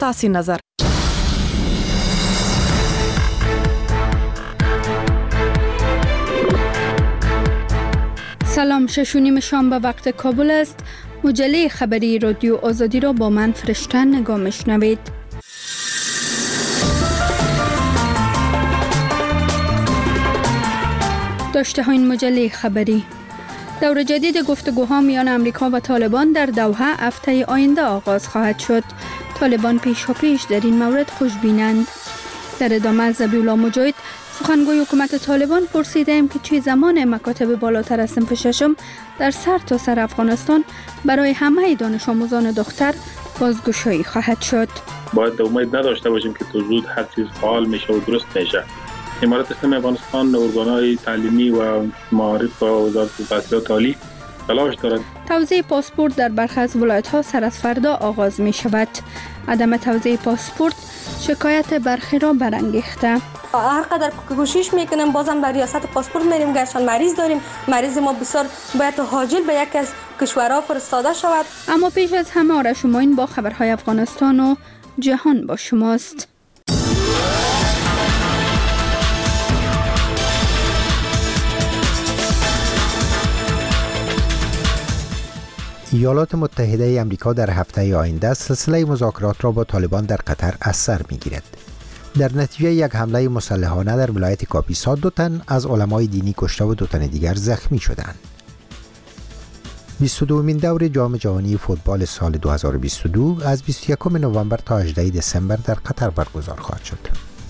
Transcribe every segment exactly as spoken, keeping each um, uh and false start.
تاسې نظر. سلام، شش و نیم شام به وقت کابل است. مجله خبری رادیو آزادی را با من فرشته نگاه میشنوید. داشته ها این مجله خبری: دور جدید گفتگوها میان امریکا و طالبان در دوحه هفته آینده آغاز خواهد شد. طالبان پیشاپیش در این مورد خوشبینند. در ادامه ذبیح‌الله مجاهد، سخنگوی حکومت طالبان، پرسیدیم که چه زمان مکاتب بالاتر از صنف ششم در سر تا سر افغانستان برای همه دانش آموزان دختر بازگشایی خواهد شد. باید امید نداشته باشیم که تو زود هر چیز فعال میشه و درست میشه. امارات اسلامی افغانستان ارگان‌های تعلیمی و معارف و وزارت تحصیلات عالی تلاش دارد. توزیع پاسپورت در برخی از ولایت‌ها سر از فردا آغاز می شود. عدم توزیع پاسپورت شکایت برخی را برانگیخته. هر قدر کوشش میکنیم بازم در ریاست پاسپورت میریم، گرچه مریض داریم. مریض ما بسیار باید حاجل به یک از کشورها فرستاده شود. اما پیش از همه آرش شماین با خبرهای افغانستان و جهان با شماست. ایالات متحده آمریکا در هفته آینده سلسله مذاکرات را با طالبان در قطر از سر می‌گیرد. در نتیجه یک حمله مسلحانه در ولایت کاپیسا دو تن از علمای دینی کشته و دو تن دیگر زخمی شدند. بیست و دومین دور جام جهانی فوتبال سال دو هزار و بیست و دو از بیست و یکم نوامبر تا هجدهم دسامبر در قطر برگزار خواهد شد.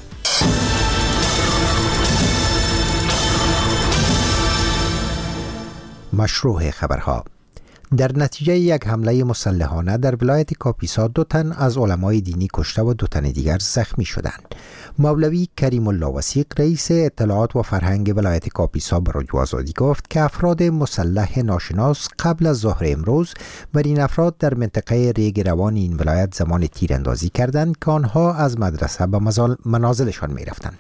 مشروع خبرها: در نتیجه یک حمله مسلحانه در ولایت کاپیسا دو تن از علمای دینی کشته و دو تن دیگر زخمی شدند. مولوی کریم الله وثیق، رئیس اطلاعات و فرهنگ ولایت کاپیسا، به رادیو آزادی گفت که افراد مسلح ناشناس قبل از ظهر امروز بر این افراد در منطقه ریگ روان این ولایت زمان تیراندازی کردند که آنها از مدرسه به منازلشان می رفتند.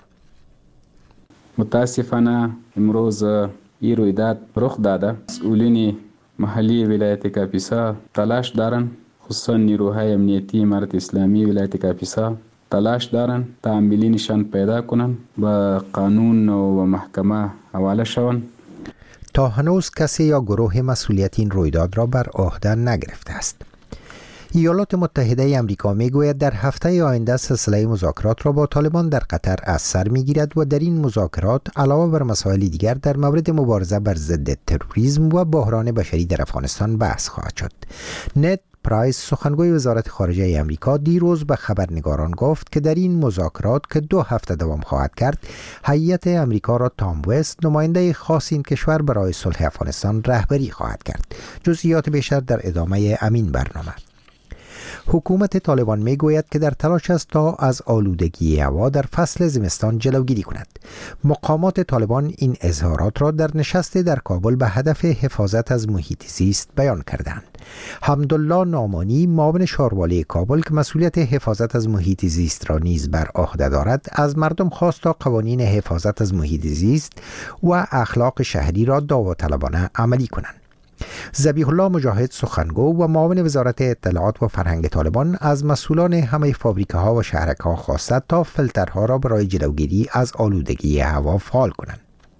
متاسفانه امروز این رویداد رخ داده. مسئولین محلی ولایت کاپیسا تلاش دارند، خصوصا نیروهای امنیتی امارت اسلامی ولایت کاپیسا تلاش دارند تا عاملینشان پیدا کنند، به قانون و محکمه حواله شوند. تا هنوز کسی یا گروه مسئولیت این رویداد را بر عهده نگرفته است. ایالات متحده آمریکا میگوید در هفته آینده سلسله مذاکرات را با طالبان در قطر از سر میگیرد و در این مذاکرات علاوه بر مسائل دیگر در مورد مبارزه بر ضد تروریسم و بحران بشری در افغانستان بحث خواهد شد. نت پرایس، سخنگوی وزارت خارجه آمریکا، دیروز به خبرنگاران گفت که در این مذاکرات که دو هفته دوام خواهد کرد، هیئت آمریکا را تام وست، نماینده خاص این کشور برای صلح افغانستان، رهبری خواهد کرد. جزئیات بیشتر در ادامه همین برنامه. حکومت طالبان میگوید که در تلاش است تا از آلودگی هوا در فصل زمستان جلوگیری کند. مقامات طالبان این اظهارات را در نشست در کابل به هدف حفاظت از محیط زیست بیان کردند. حمدالله نعمانی، معاون شاروالی کابل که مسئولیت حفاظت از محیط زیست را نیز بر عهده دارد، از مردم خواست تا قوانین حفاظت از محیط زیست و اخلاق شهری را داوطلبانه عملی کنند. ذبیح‌الله مجاهد، سخنگو و معاون وزارت اطلاعات و فرهنگ طالبان، از مسئولان همه فابریکه‌ها و شهرک‌ها خواست تا فیلترها را برای جلوگیری از آلودگی هوا فعال کنند.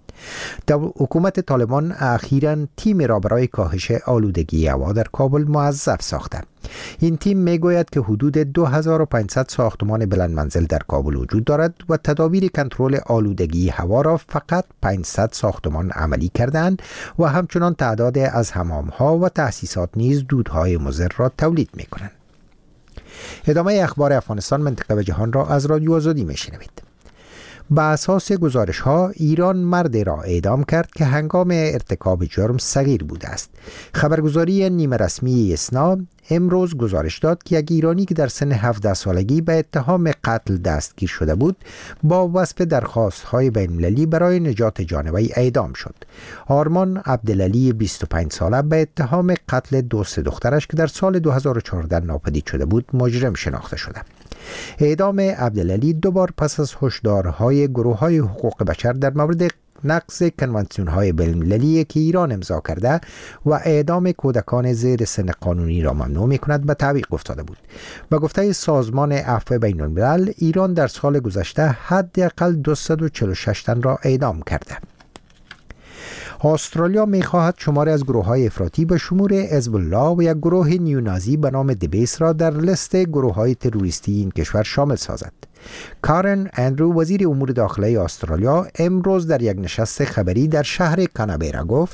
حکومت طالبان اخیراً تیم را برای کاهش آلودگی هوا در کابل موظف ساخته. این تیم میگوید که حدود دو هزار و پانصد ساختمان بلند منزل در کابل وجود دارد و تدابیر کنترل آلودگی هوا را فقط پانصد ساختمان عملی کردند و همچنان تعداد از حمام‌ها و تأسیسات نیز دودهای مضر را تولید می‌کنند. ادامه اخبار افغانستان، منطقه و جهان را از رادیو آزادی می‌شنوید. به اساس گزارش ها، ایران مردی را اعدام کرد که هنگام ارتکاب جرم صغیر بوده است. خبرگزاری نیمه رسمی اسنا امروز گزارش داد که یک ایرانی که در سن هفده سالگی به اتهام قتل دستگیر شده بود، با وصف درخواست‌های بین‌المللی برای نجات جانوی اعدام شد. آرمان عبدالعلی، بیست و پنج ساله، به اتهام قتل دوست دخترش که در سال دو هزار و چهارده ناپدید شده بود مجرم شناخته شده. اعدام عبدالعلی دو بار پس از هشدارهای گروه‌های حقوق بشر در مورد نقض کنوانسیون‌های بین‌المللی که ایران امضا کرده و اعدام کودکان زیر سن قانونی را ممنوع می‌کند به تعویق افتاده بود. به گفته سازمان عفو بین‌الملل، ایران در سال گذشته حداقل دویست و چهل و شش تن را اعدام کرده. استرالیا می‌خواهد شماری از گروه‌های افراطی به شمول حزب الله و یک گروه نیونازی به نام دبیس را در لیست گروه‌های تروریستی این کشور شامل سازد. کارن اندرو، وزیر امور داخلی استرالیا، امروز در یک نشست خبری در شهر کانبرا گفت: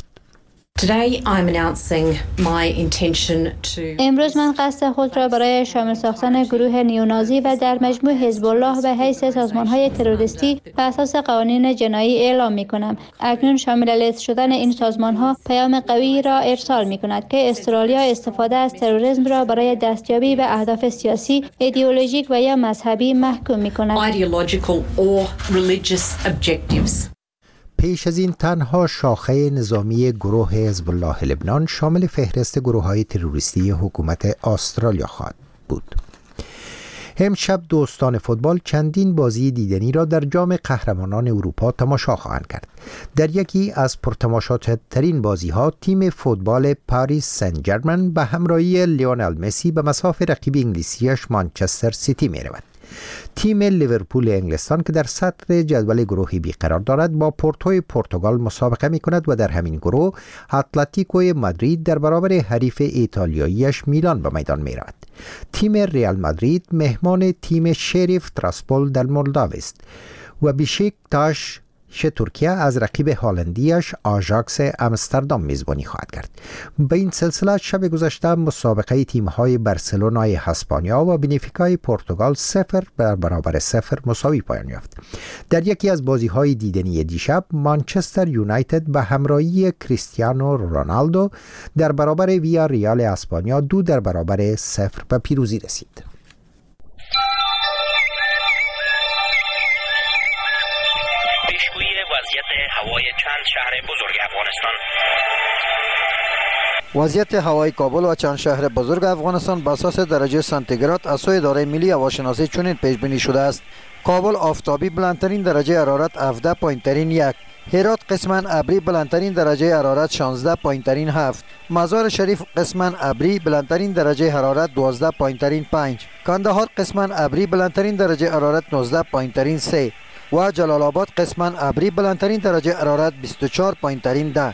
امروز من قصد خود را برای شامل ساختن گروه نیونازی و در مجموع حزب الله به حیث سازمان‌های تروریستی بر اساس قوانین جنایی اعلام می‌کنم. اکنون شامل لیست شدن این سازمان‌ها پیام قوی را ارسال می‌کند که استرالیا استفاده از تروریسم را برای دستیابی به اهداف سیاسی، ایدئولوژیک و یا مذهبی محکوم می‌کند. پیش از این تنها شاخه نظامی گروه حزب الله لبنان شامل فهرست گروه‌های تروریستی حکومت استرالیا خواهد بود. امشب دوستان فوتبال چندین بازی دیدنی را در جام قهرمانان اروپا تماشا خواهند کرد. در یکی از پرتماشاترین بازی‌ها تیم فوتبال پاریس سن ژرمن به همراهی لیونل مسی به مصاف رقیب انگلیسیش مانچستر سیتی می‌رود. تیم لیورپول انگلستان که در صدر جدول گروهی بی قرار دارد با پورتوی پرتغال مسابقه می کند و در همین گروه اتلتیکوی مادرید در برابر حریف ایتالیاییش میلان به میدان می رود. تیم ریال مادرید مهمان تیم شریف تراسپول در مولداو است و بیشکتاش ترکیه از رقیب هالندیش آژاکس آمستردام میزبانی خواهد کرد. به این سلسله شب گذشته مسابقه تیم‌های برسلونای اسپانیا و بنفیکای پرتغال صفر بر برابر صفر مساوی پایان یافت. در یکی از بازی‌های دیدنی دیشب مانچستر یونایتد به همراهی کریستیانو رونالدو در برابر ویا ریال اسپانیا دو در برابر صفر به پیروزی رسید. هوای چند شهر بزرگ افغانستان. وضعیت هوای کابل و چند شهر بزرگ افغانستان به اساس درجه سانتیگراد از سوی اداره ملی هواشناسی چنین پیش بینی شده است: کابل آفتابی بلندترین درجه حرارت هفده، پایینترین یک. هرات قسما ابری بلندترین درجه حرارت شانزده، پایینترین هفت. مزار شریف قسما ابری بلندترین درجه حرارت دوازده، پایینترین پنج. کندهار قسما ابری بلندترین درجه حرارت نوزده، پایینترین سه. و جلال آباد قسما ابری بلندترین درجه حرارت بیست و چهار، پایینترین ده.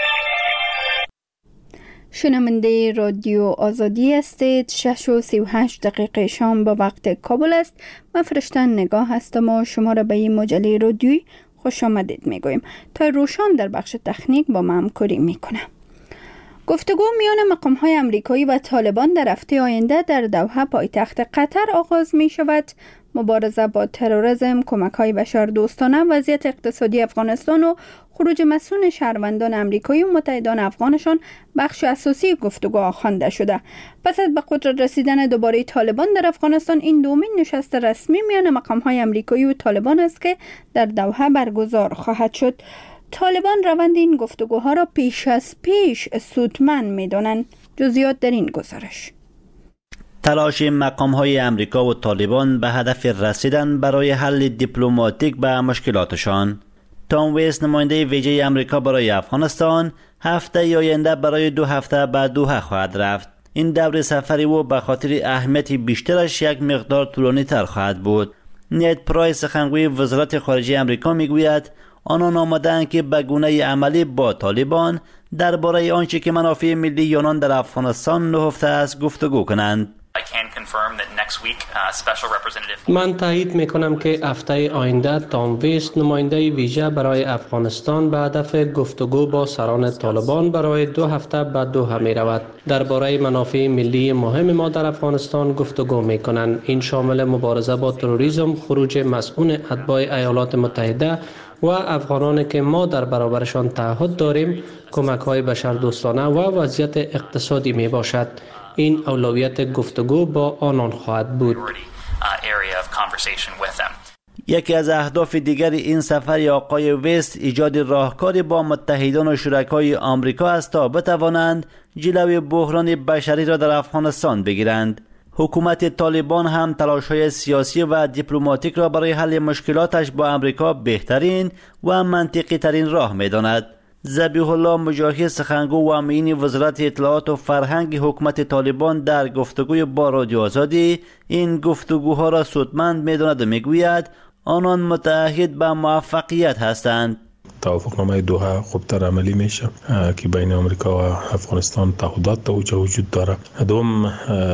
شنونده رادیو آزادی هستید. شش و سی و هشت دقیقه شام با وقت کابل است. من فرشتن نگاه هستم و شما را به این مجله رادیویی خوش آمدید میگویم. تا روشان در بخش تکنیک با من همکاری میکنه. گفتگو میان مقام‌های امریکایی و طالبان در هفته آینده در دوحه پایتخت قطر آغاز می شود. مبارزه با تروریسم، کمک‌های بشردوستانه، وضعیت اقتصادی افغانستان و خروج مسئول شهروندان امریکایی و متحدان افغانشان بخش اساسی گفتگو خوانده شده. پس از به قدرت رسیدن دوباره طالبان در افغانستان، این دومین نشست رسمی میان مقام‌های امریکایی و طالبان است که در دوحه برگزار خواهد شد. طالبان روند این گفتگوها را پیش از پیش سودمند می‌دانند. جزئیات در این گزارش. تلاش مقام‌های امریکا و طالبان به هدف رسیدن برای حل دیپلماتیک به مشکلاتشان. تام ویس، نماینده ویژه امریکا برای افغانستان، هفته آینده برای دو هفته به دوحه خواهد رفت. این دور سفری او به خاطر اهمیت بیشترش یک مقدار طولانی تر خواهد بود. نید پرایس، سخنگوی وزارت خارجه امریکا، میگوید آنان آمدند که به گونه عملی با طالبان درباره آنچه که منافع ملی آنان در افغانستان نهفته است گفتگو کنند. من تایید میکنم که هفته آینده تام ویس، نماینده ویژه برای افغانستان، به هدف گفتگو با سران طالبان برای دو هفته به دوحه می رود. درباره منافع ملی مهم ما در افغانستان گفتگو می کنند. این شامل مبارزه با تروریسم، خروج مسئول اتباع ایالات متحده و افغانانی که ما در برابرشان تعهد داریم، کمک های بشردوستانه و وضعیت اقتصادی می باشد. این اولویت گفتگو با آنان خواهد بود. یکی از اهداف دیگر این سفر آقای ویست ایجاد راهکاری با متحدان و شرکای آمریکا است تا بتوانند جلوی بحران بشری را در افغانستان بگیرند. حکومت طالبان هم تلاش‌های سیاسی و دیپلماتیک را برای حل مشکلاتش با امریکا بهترین و منطقی ترین راه می‌داند. ذبیح الله مجاهد، سخنگو و امین وزارت اطلاعات و فرهنگ حکومت طالبان، در گفتگوی با رادیو آزادی این گفتگوها را سودمند می‌داند و می‌گوید آنان متعهد به موفقیت هستند. توافقنامه دوحه خوبتر عملی میشه که بین آمریکا و افغانستان تعهدات تا اوجه وجود داره. دوم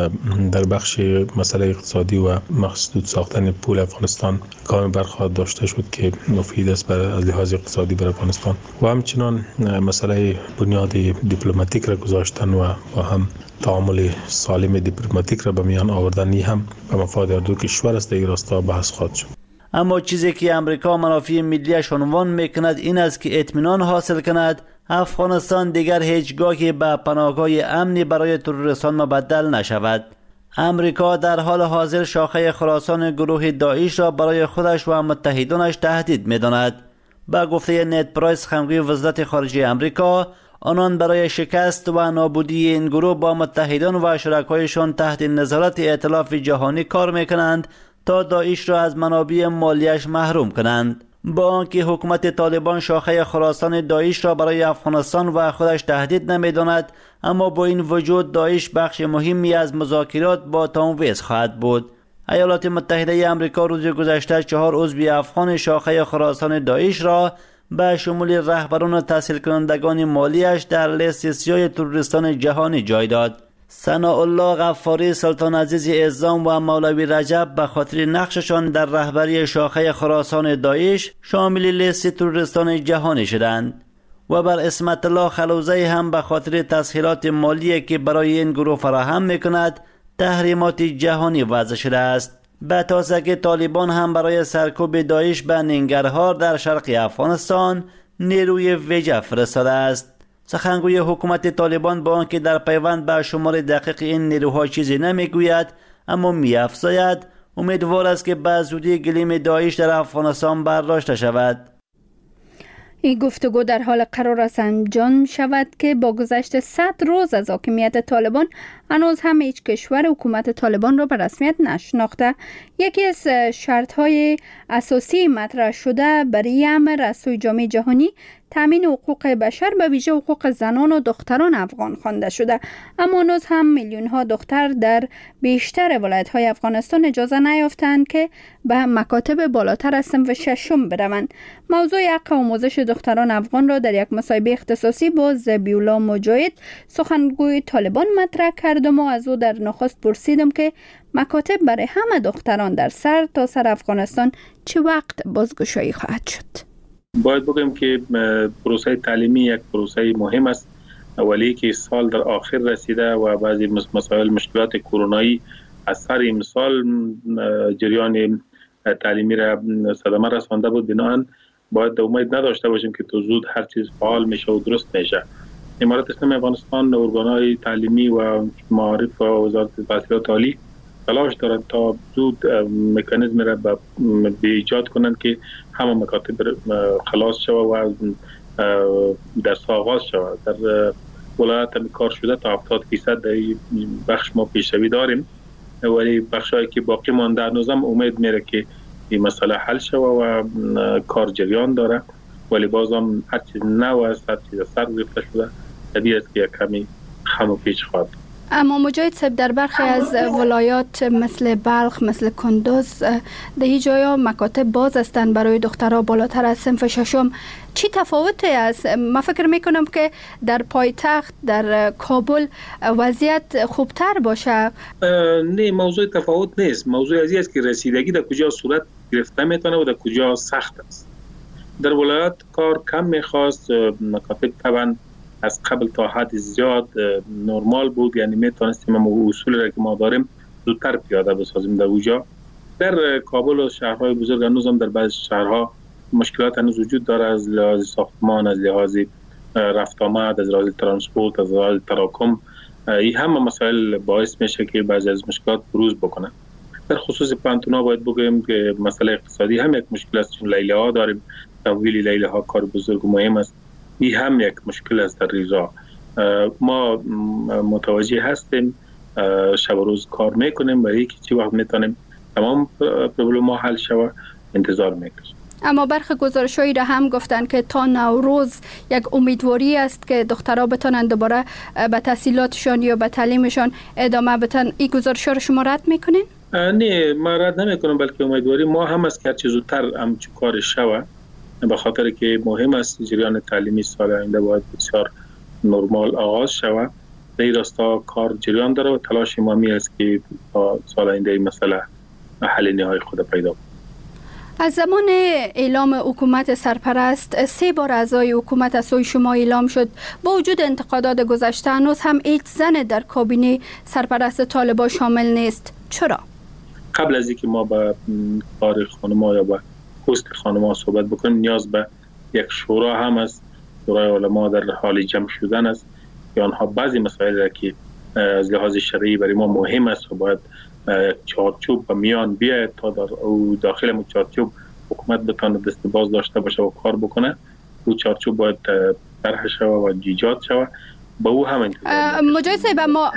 در بخش مسئله اقتصادی و مقصود ساختن پول افغانستان کام برخواهد داشته شد که مفید است برای از لحاظ اقتصادی برای افغانستان و همچنان مسئله بنیاد دیپلماتیک را گذاشتن و با هم تعامل سالم دیپلماتیک را به میان آوردن هم به مفاد هر دو کشور است. در راستا بحث خواهد شد. اما چیزی که امریکا منافع ملیش عنوان میکند این است که اطمینان حاصل کند افغانستان دیگر هیچگاهی به پناهگاه امنی برای تروریستان مبدل نشود. امریکا در حال حاضر شاخه خراسان گروه داعش را برای خودش و متحدانش تهدید میداند. با گفته نت پرایس، سخنگوی وزارت خارجه امریکا، آنان برای شکست و نابودی این گروه با متحدان و شرکایشان تحت نظارت ائتلاف جهانی کار میکنند تا داعش را از منابع مالیش محروم کنند. با آنکه حکومت طالبان شاخه خراسان داعش را برای افغانستان و خودش تهدید نمی‌داند، اما با این وجود داعش بخش مهمی از مذاکرات با تام ویز خواهد بود. ایالات متحده آمریکا روز گذشته چهار عضو افغان شاخه خراسان داعش را به شمول رهبران و تحصیل کنندگان مالیش در لیست سیاه تروریستان جهانی جای داد. ثناءالله غفاری، سلطان عزیز اعظام و مولوی رجب به خاطر نقششان در رهبری شاخه خراسان داعش شامل لیست تروریستان جهانی شدند و بر اسمت الله خلوزی هم به خاطر تسهیلات مالی که برای این گروه فراهم میکند تحریمات جهانی وضع شده است. به تازه که طالبان هم برای سرکوب داعش به ننگرهار در شرق افغانستان نیروی ویژه فرستاده است. سخنگوی حکومت طالبان با آنکه در پیوند به شمار دقیق این نیروها چیزی نمیگوید، اما می‌افزاید امیدوار است که به زودی گلیم داعش در افغانستان برداشته شود. این گفتگو در حال قرار است انجام شود که با گذشت صد روز از حاکمیت طالبان هنوز هم هیچ کشور حکومت طالبان را به رسمیت نشناخته. یکی از شرط‌های اساسی مطرح شده برای امر از سوی جامعه جهانی تامین حقوق بشر، به ویژه حقوق زنان و دختران افغان خوانده شده، اما هنوز هم میلیون ها دختر در بیشتر ولایت های افغانستان اجازه نیافتند که به مکاتب بالاتر از صنف ششم بروند. موضوع حق آموزش دختران افغان را در یک مصاحبه اختصاصی با ذبیح الله مجاهد، سخنگوی طالبان، مطرح کردم و از او در نخست پرسیدم که مکاتب برای همه دختران در سر تا سر افغانستان چه وقت بازگشایی خواهد شد؟ باید بگم که پروسه تعلیمی یک پروسه مهم است، ولی که سال در آخر رسیده و بعضی مسائل مشکلات کرونایی از سر امسال جریان تعلیمی را صدمه رسانده بود. بنابراین باید امید نداشته باشیم که تو زود هر چیز فعال میشه و درست میشه. امارت اسلامی افغانستان ارگان‌های تعلیمی و معارف و وزارت تحصیلات عالی تلاش دارد تا زود مکانیزم را به ایجاد کنند که همه مکاتب خلاص شود و درس آغاز شود. در ولایت هم کار شده تا هفتاد درصد در بخش ما پیشروی داریم، ولی بخشایی که باقی مانده هنوزم امید میره که این مسئله حل شود و کار جریان داره، ولی بازم هر چیز نو است، هر چیز سر گرفته شده، طبیعی است که یک کمی خم و پیچ خواهد. اما مجاهد صاحب، در برخی از ولایات مثل بلخ، مثل کندوز، در این جایا مکاتب باز هستند برای دخترها بالاتر از صنف ششم. چی تفاوتی است؟ من فکر میکنم که در پایتخت در کابل وضعیت خوبتر باشه. نه، موضوع تفاوت نیست. موضوع ازی است که رسیدگی در کجا صورت گرفته میتونه و در کجا سخت است. در ولایات کار کم میخواست، مکاتب طبعا از قبل تا حد زیاد نرمال بود، یعنی میتونستیم ما اصول را که ما داریم زودتر پیاده بسازیم در اوجا. در کابل و شهرهای بزرگ هنوز هم در بعض شهرها مشکلات هنوز وجود داره، از لحاظ ساختمان، از لحاظ رفت آمد، از لحاظ ترانسپورت، از لحاظ تراکم. این همه مسائل باعث میشه که بعضی از مشکلات بروز بکنه. در خصوص پانتونا باید بگویم که مسئله اقتصادی هم یک مشکل است، چون لیله ها داریم، تمویل لیله ها کار بزرگ و مهم است. این هم یک مشکل است در ریزا. ما متوجه هستیم شب و روز کار میکنیم برای اینکه چی وقت میتونیم تمام پرابلم ها حل شود انتظار میکشیم. اما برخی گزارش‌هایی را هم گفتن که تا نوروز یک امیدواری است که دخترها بتونن دوباره به تحصیلاتشان یا به تعلیمشان ادامه بدن. این گزارش‌ها را شما رد میکنین؟ نه، ما رد نمیکنم، بلکه امیدواری ما هم است که هر چه زودتر هم کار شود، به خاطر که مهم است جریان تعلیمی سال آینده باید بسیار نرمال آغاز شود. در این راستا کار جریان داره و تلاش ما می است که تا سال آینده این مسئله حل نهایی خود پیدا کنه. از زمان اعلام حکومت سرپرست سه بار اعضای حکومت از سوی شما اعلام شد. با وجود انتقادات گذشته هنوز هم هیچ زن در کابینه سرپرست طالبان شامل نیست. چرا؟ قبل از اینکه ما با کار خانم‌ها یا با پست خانم‌ها صحبت بکنیم نیاز به یک شورا هم است. شورای علما در حال جمع شدن است که آنها بعضی مسائل را که از لحاظ شرعی برای ما مهم است و باید چارچوب و میان بیاید تا در او داخل چارچوب حکومت بتونه دست باز داشته باشه و کار بکنه. او چارچوب باید طرح شود و ایجاد شود. با او هم مجاهد صاحب، اما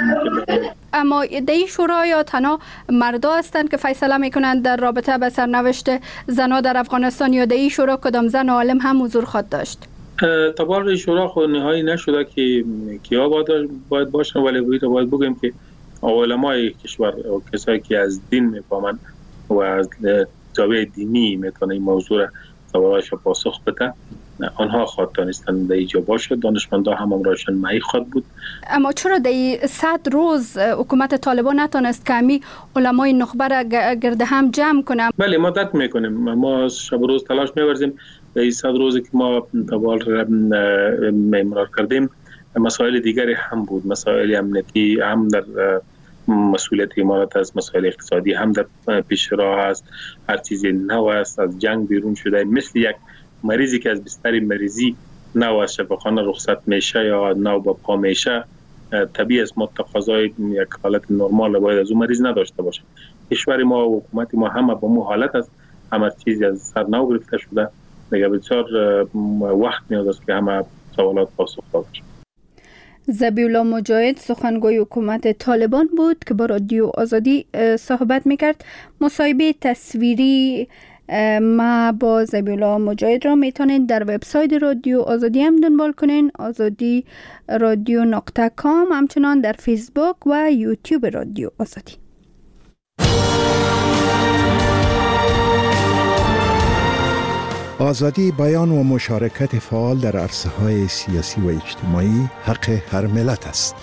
اما در این شورا یا تنها مردا هستند که فیصله میکنند در رابطه به سرنوشت زنها در افغانستان، یا در این شورا کدام زن عالم هم حضور خواهد داشت؟ تبار شورا خود نهایی نشده که کیا باید باشن، ولی باید بگیم که علمای کشور و کسایی که از دین میفهمند و از زاویه دینی میتونه این موضوع را سوالایش پاسخ بده، آنها خواهد دانستند در اینجا باشه. دانشمندا هم امرایشان معی خواهد بود. اما چرا در صد روز حکومت طالبان نتونست که همی علمای نخبه را گرد هم جمع کنه؟ بله، ما دت میکنیم، ما شب روز تلاش میورزیم. در این صد روزی که ما تبال امرار کردیم مسائل دیگری هم بود، مسائل امنیتی هم در مسئولیت امارات است، مسائل اقتصادی هم در پیش راه است، هر چیزی نو است، از جنگ بیرون شده، مثل یک مریضی که از بستر مریضی نو از شفاخانه رخصت میشه یا نو با پا میشه، طبیعی است ما تقاضای یک حالت نرمال باید از اون مریض نداشته باشه. کشور ما و حکومت ما همه با مو حالت است، همه چیزی از سر نو گرفته شده، دیگه بسیار وقت نیاز است که همه سوالات پاسخ داده شود. ذبیح الله مجاهد سخنگوی حکومت طالبان بود که با رادیو آزادی صحبت میکرد. مصاحبه تصویری ما با ذبیح الله مجاهد را میتونید در وبسایت رادیو آزادی هم دنبال کنین، آزادی رادیو نقطه کام، همچنان در فیسبوک و یوتیوب رادیو آزادی. آزادی بیان و مشارکت فعال در عرصه‌های سیاسی و اجتماعی حق هر ملت است.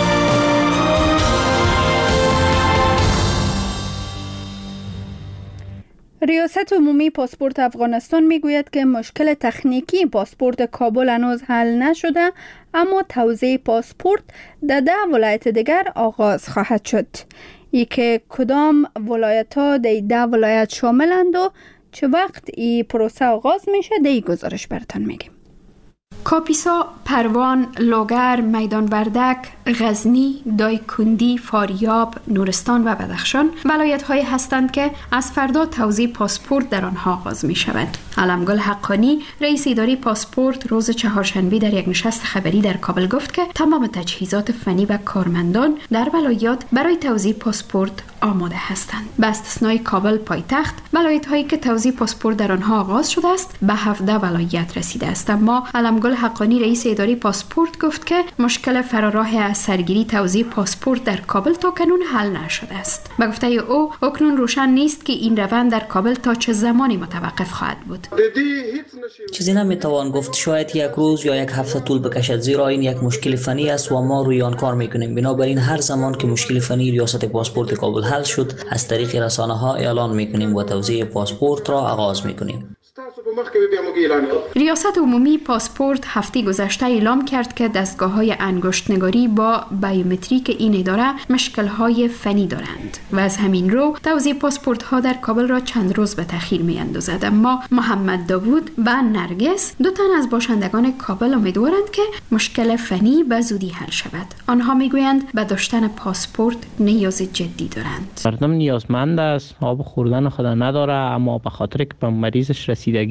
ریاست عمومی پاسپورت افغانستان میگوید که مشکل تکنیکی پاسپورت کابل هنوز حل نشده، اما توزیع پاسپورت در ده ولایت دیگر آغاز خواهد شد. ای که کدام ولایت‌ها در ده ولایت شاملند و چه وقت این پروسه آغاز میشه در این گزارش براتون میگیم. کاپیسا، پروان، لوگر، میدان وردک، غزنی، دایکندی، فاریاب، نورستان و بدخشان ولایت‌هایی هستند که از فردا توزیع پاسپورت در آنها آغاز می شود. علمگل حقانی، رئیس اداره پاسپورت، روز چهارشنبه در یک نشست خبری در کابل گفت که تمام تجهیزات فنی و کارمندان در ولایات برای توزیع پاسپورت آماده هستند. به استثنای کابل پایتخت، ولایت‌هایی که توزیع پاسپورت در آنها آغاز شده است به هفده ولایت رسیده است. اما علمگل حقانی، رئیس اداره پاسپورت، گفت که مشکل فراراه از سرگیری توزیع پاسپورت در کابل تا کنون حل نشده است. به گفته او اکنون روشن نیست که این روند در کابل تا چه زمانی متوقف خواهد بود. چیزی نمیتوان گفت، شاید یک روز یا یک هفته طول بکشد، زیرا این یک مشکل فنی است و ما روی آن کار میکنیم. بنابراین هر زمان که مشکل فنی ریاست پاسپورت کابل حل شد از طریق رسانه ها اعلان میکنیم و توزیع پاسپورت را آغاز میکنیم. ریاست عمومی پاسپورت هفته گذشته اعلام کرد که دستگاه‌های انگشت‌نگاری با بیومتریک این اداره مشکل‌های فنی دارند و از همین رو توزیع پاسپورت‌ها در کابل را چند روز به تأخیر می‌اندازد. اما محمد داوود و نرگس، دو تن از باشندگان کابل، امیدوارند که مشکل فنی به زودی حل شود. آنها می‌گویند به داشتن پاسپورت نیاز جدی دارند. مردم نیازمند است، آب خوردن خود نداره، اما به خاطر که به مریضش رسیدگی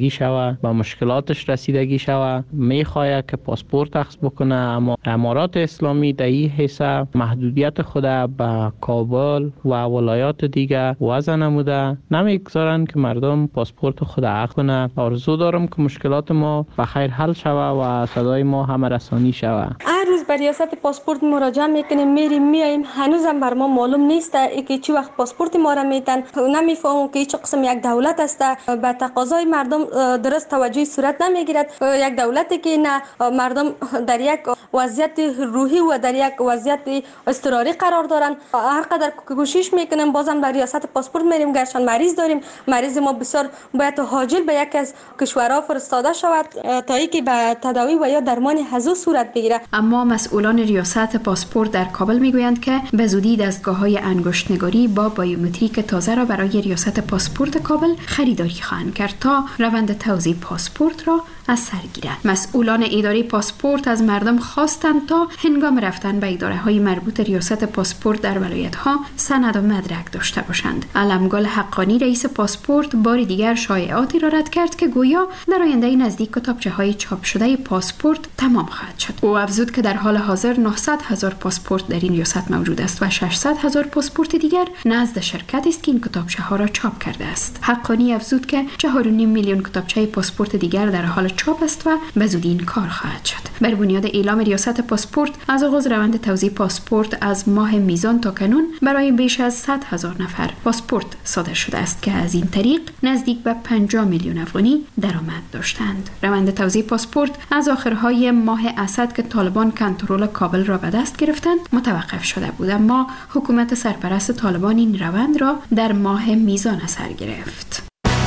رسیدگی شوه، با مشکلاتش رسیدگی شوه، میخواه که پاسپورت اخذ بکنه، اما امارات اسلامی در این حصه محدودیت خود به کابل و ولایات دیگه وضع نموده، نمیگذارن که مردم پاسپورت خود اخذ کنه. آرزو دارم که مشکلات ما بخیر حل شوه و صدای ما همه رسانی شوه. هر روز به ریاست پاسپورت مراجعه میکنیم، میریم میایم، هنوزم بر ما معلوم نیست که چی وقت پاسپورت ما را میدن. نمیفهمم که چه قسم یک دولت است. به تقاضای مردم درست توجه صورت نمیگیرد. یک دولتی که نه مردم در یک وضعیت روحی و در یک وضعیت اضطراری قرار دارن. هر قدر کوشش میکنیم بازم در ریاست پاسپورت میریم، گرچه مریض داریم، مریض ما بسیار باید حاجل به یک از کشورها فرستاده شود تا اینکه به تداوی و یا درمان حضور صورت بگیرد. اما مسئولان ریاست پاسپورت در کابل میگویند که به زودی دستگاه‌های انگشت‌نگاری با بایومتریک تازه را برای ریاست پاسپورت کابل خریداری خواهند کرد تا روند توزیع پاسپورت را از سر گیرد. مسئولان اداره پاسپورت از مردم خواستند تا هنگام رفتن به اداره‌های مربوط ریاست پاسپورت در ولایت‌ها سند و مدرک داشته باشند. علمگل حقانی رئیس پاسپورت بار دیگر شایعاتی را رد کرد که گویا در آینده نزدیک کتابچه‌های چاپ شده پاسپورت تمام خواهد شد. او افزود که در حال حاضر نهصد هزار پاسپورت در این ریاست موجود است و ششصد هزار پاسپورت دیگر نزد شرکت است که این کتابچه‌ها را چاپ کرده است. حقانی افزود که چهار و نیم میلیون کتابچه پاسپورت دیگر در حال چاپ است و به زودی این کار خواهد شد. بر بنیاد اعلام ریاست پاسپورت از آغاز روند توزیع پاسپورت از ماه میزان تا کنون برای بیش از صد هزار نفر پاسپورت صادر شده است که از این طریق نزدیک به پنجاه میلیون افغانی درآمد داشتند. روند توزیع پاسپورت از آخرهای ماه اسد که طالبان کنترل کابل را به دست گرفتند متوقف شده بود، اما حکومت سرپرست طالبان این روند را در ماه میزان اثر گرفت.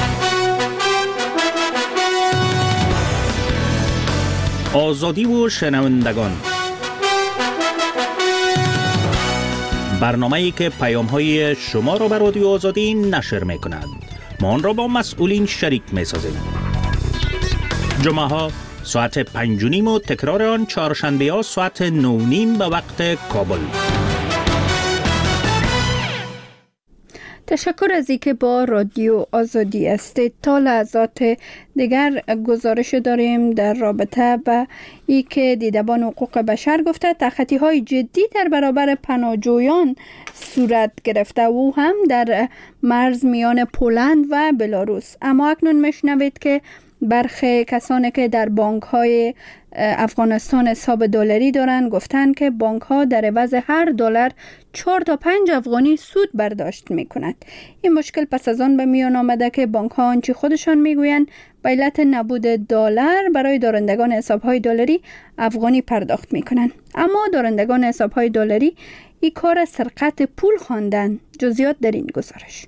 آزادی و شنوندگان، برنامه‌ای که پیام‌های شما را به رادیو آزادی نشر می‌کند. ما آن را با مسئولین شریک می‌سازیم. جمعه‌ها ساعت پنج و نیم و تکرار آن چهارشنبه‌ها ساعت نه و نیم به وقت کابل. تشکر از اینکه با رادیو آزادی هستید. تا لحظات دیگر گزارش داریم در رابطه با اینکه دیدبان حقوق بشر گفته تخطی‌های جدی در برابر پناهجویان صورت گرفته و هم در مرز میان پولند و بلاروس. اما اکنون میشنوید که برخی کسانی که در بانک‌های افغانستان حساب دلاری دارند گفتند که بانک‌ها در عوض هر دلار چهار تا پنج افغانی سود برداشت می‌کنند. این مشکل پس از آن به میان آمده که بانک‌ها آنچه خودشان می‌گویند به علت نبود دلار برای دارندگان حساب‌های دلاری افغانی پرداخت می‌کنند. اما دارندگان حساب‌های دلاری این کار سرقت پول خواندند. جزئیات در این گزارش.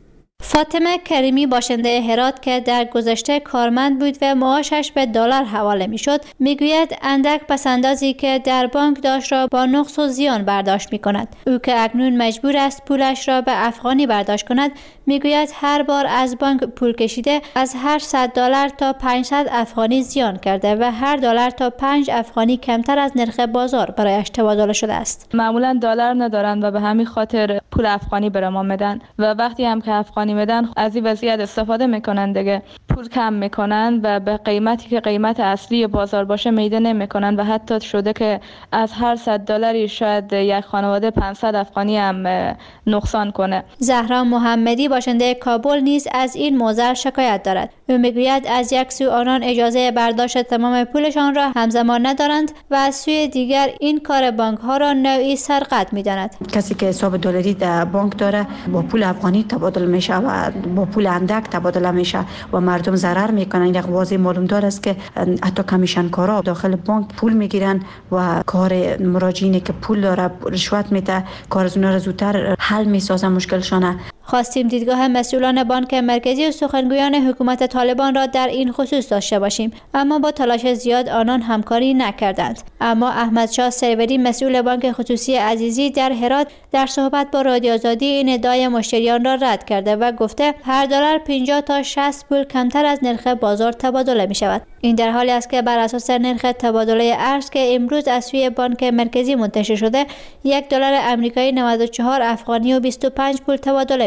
فاطمه کریمی باشنده هرات که در گذشته کارمند بود و معاشش به دلار حواله میشد میگوید اندک پسندازی که در بانک داشت را با نقص و زیان برداشت می کند. او که اکنون مجبور است پولش را به افغانی برداشت کند میگوید هر بار از بانک پول کشیده از هر صد دلار تا پانصد افغانی زیان کرده و هر دلار تا پنج افغانی کمتر از نرخ بازار برایش تبادله شده است. معمولا دلار ندارند و به همین خاطر پول افغانی به ما میدن و وقتی هم که افغانی میدن از این وضعیت استفاده میکنن دیگه، پول کم میکنن و به قیمتی که قیمت اصلی بازار باشه میده نمیکنن و حتی شده که از هر صد دلاری شاید یک خانواده پانصد افغانی هم نقصان کنه. زهرا محمدی باشنده کابل نیز از این موضوع شکایت دارد. او میگوید از یک سو آنان اجازه برداشت تمام پولشان را همزمان ندارند و از سوی دیگر این کار بانک ها را نوعی سرقت میداند. کسی که حساب دلاری در بانک داره با پول افغانی تبادل میشه و با پول اندک تبادله میشه و مردم ضرر میکنن. این واضح معلوم دار است که حتی کمیشن کارا داخل بانک پول میگیرن و کار مراجعینی که پول داره رشوت میده کار از اونها را زودتر حل میسازن مشکلشانه. خواستیم دیدگاه مسئولان بانک مرکزی و سخنگویان حکومت طالبان را در این خصوص داشته باشیم، اما با تلاش زیاد آنان همکاری نکردند. اما احمد شاه سروری مسئول بانک خصوصی عزیزی در هرات در صحبت با رادیو آزادی این ادعای مشتریان را رد کرده و گفته هر دلار پنجاه تا شصت پول کمتر از نرخ بازار تبادله می شود. این در حالی است که بر اساس نرخ تبادله ارز که امروز از سوی بانک مرکزی منتشر شده یک دلار آمریکایی نود و چهار افغانی و بیست و پنج پول تبادله می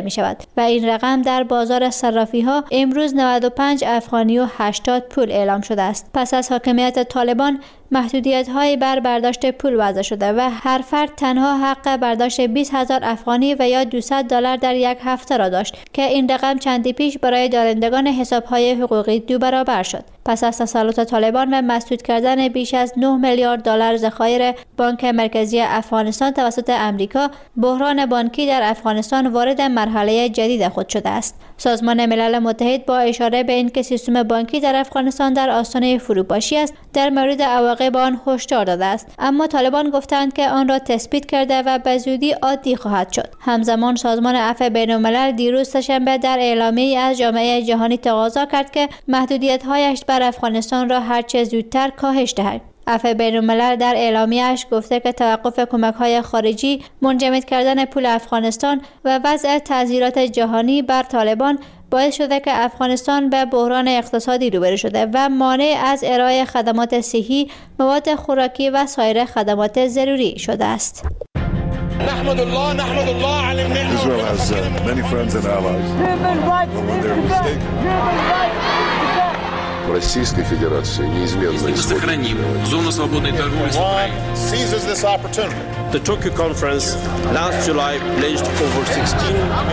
می شود و این رقم در بازار صرافی ها امروز نود و پنج افغانی و هشتاد پول اعلام شده است. پس از حاکمیت طالبان محدودیت های بر برداشت پول وضع شده و هر فرد تنها حق برداشت بیست هزار افغانی و یا دویست دلار در یک هفته را داشت که این رقم چندی پیش برای دارندگان حساب های حقوقی دو برابر شد. پس از تسلط طالبان و مسدود کردن بیش از نه میلیارد دلار ذخایر بانک مرکزی افغانستان توسط امریکا، بحران بانکی در افغانستان وارد مرحله جدید خود شده است. سازمان ملل متحد با اشاره به اینکه سیستم بانکی در افغانستان در آستانه فروپاشی است، در مورد عواقب آن هشدار داده است، اما طالبان گفتند که آن را تثبیت کرده و به زودی عادی خواهد شد. همزمان سازمان عفو بین‌الملل دیروز سه‌شنبه در اعلامیه‌ای از جامعه جهانی تقاضا کرد که محدودیت‌هایش بر افغانستان را هرچه زودتر کاهش دهد. عفو بین‌الملل در اعلامیه‌اش گفته که توقف کمک‌های خارجی، منجمد کردن پول افغانستان و وضع تعزیرات جهانی بر طالبان باعث شده که افغانستان به بحران اقتصادی روبرو شده و مانع از ارائه خدمات صحی، مواد خوراکی و سایر خدمات ضروری شده است. نحمد الله نحمد الله على النعمة. Israel has uh, many friends and allies. When they're mistaken. Российской Федерации неизменно сохраним зону свободной торговли с Украиной. Seizes this opportunity. The Tokyo conference last July pledged over sixteen.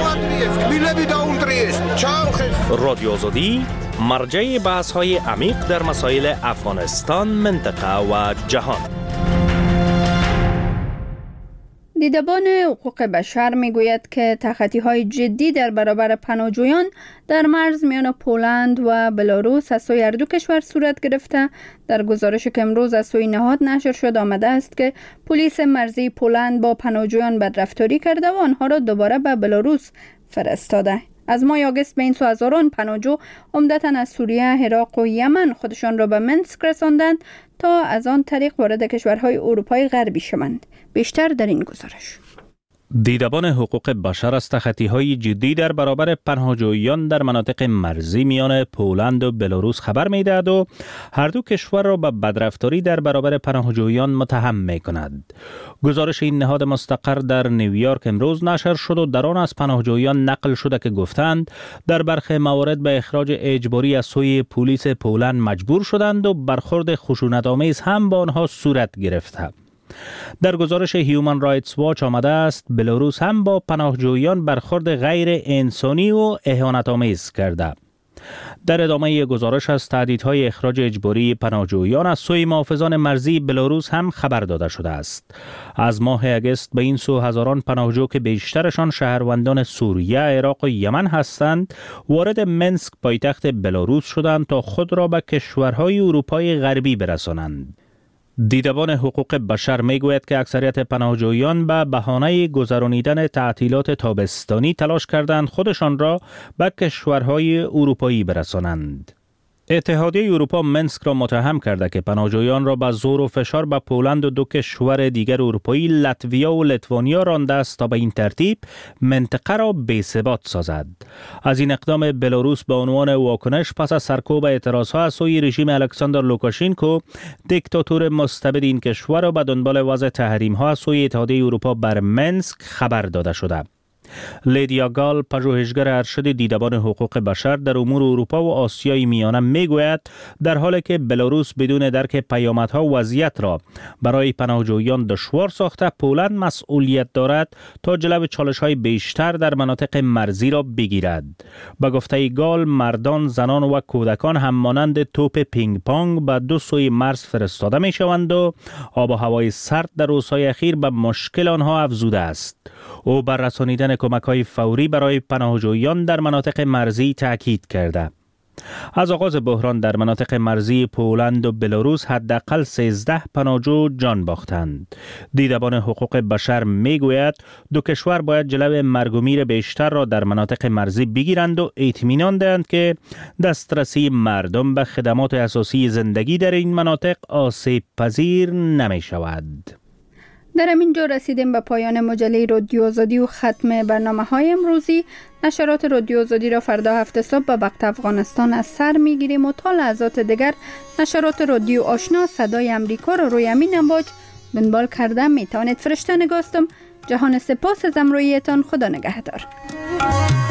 رادیو آزادی مرجع بحث‌های عمیق در مسائل افغانستان، منطقه و جهان. دیدبان حقوق بشر میگوید که تخطی‌های جدی در برابر پناهجویان در مرز میان پولند و بلاروس از سوی هر دو کشور صورت گرفته. در گزارشی که امروز از سوی نهاد نشر شد آمده است که پلیس مرزی پولند با پناهجویان بدرفتاری کرده و آنها را دوباره به بلاروس فرستاده. از ماه آگوست به این سو هزاران پناهجو عمدتاً از سوریه، عراق و یمن خودشان را به منسک رساندند تا از آن طریق وارد کشورهای اروپای غربی شوند. بیشتر در این گزارش. دیدبان حقوق بشر از تخطی‌های جدی در برابر پناهجویان در مناطق مرزی میان پولند و بلاروس خبر می‌دهد و هر دو کشور را به بدرفتاری در برابر پناهجویان متهم می‌کند. گزارش این نهاد مستقر در نیویورک امروز نشر شد و در آن از پناهجویان نقل شده که گفتند در برخی موارد به اخراج اجباری از سوی پلیس پولند مجبور شدند و برخورد خشونت‌آمیز هم با آنها صورت گرفته. در گزارش هیومن رایتس واچ آمده است بلاروس هم با پناهجویان برخورد غیر انسانی و اهانت‌آمیز کرده. در ادامه گزارش از تهدیدهای اخراج اجباری پناهجویان از سوی محافظان مرزی بلاروس هم خبر داده شده است. از ماه اگست به این سو هزاران پناهجو که بیشترشان شهروندان سوریه، عراق و یمن هستند، وارد منسک پایتخت بلاروس شدند تا خود را به کشورهای اروپای غربی برسانند. دیدبان حقوق بشر میگوید که اکثریت پناهجویان به بهانه گذرانیدن تعطیلات تابستانی تلاش کردند خودشان را به کشورهای اروپایی برسانند. اتحادیه اروپا منسک را متهم کرده که پناهجویان را به زور و فشار به پولند و دو کشور دیگر اروپایی لتویا و لیتوانیا رانده است تا به این ترتیب منطقه را بی‌ثبات سازد. از این اقدام بلاروس به عنوان واکنش پس از سرکوب اعتراضها از سوی رژیم الکساندر لوکاشنکو، دیکتاتور مستبد این کشور را به دنبال وضع تحریم‌ها از سوی اتحادیه اروپا بر منسک خبر داده شده. لیدیا گال، پژوهشگر ارشد دیدبان حقوق بشر در امور اروپا و آسیای میانه میگوید در حالی که بلاروس بدون درک پیامدها وضعیت را برای پناهجویان دشوار ساخته، پولند مسئولیت دارد تا جلو چالش‌های بیشتر در مناطق مرزی را بگیرد. به گفته گال، مردان، زنان و کودکان هم مانند توپ پینگ پونگ به دو سوی مرز فرستاده میشوند و آب و هوای سرد در روزهای اخیر به مشکل آنها افزوده است. او بر رسانیدن کمک‌های فوری برای پناهجویان در مناطق مرزی تاکید کرده. از آغاز بحران در مناطق مرزی پولند و بلاروس حداقل سیزده پناهجو جان باختند. دیدبان حقوق بشر میگوید دو کشور باید جلو مرگ و میر بیشتر را در مناطق مرزی بگیرند و اطمینان دهند که دسترسی مردم به خدمات اساسی زندگی در این مناطق آسیب پذیر نمی شود. در همین جا رسیدیم به پایان مجله رادیو آزادی و ختم برنامه های امروزی. نشرات رادیو آزادی را فردا هفت صبح به وقت افغانستان از سر میگیریم و تا لحظات دیگر نشرات رادیو آشنا صدای امریکا را روی همین امواج دنبال کرده میتوانید. فرشته نگاستم. جهان سپاس از امرویتان. خدا نگهدار.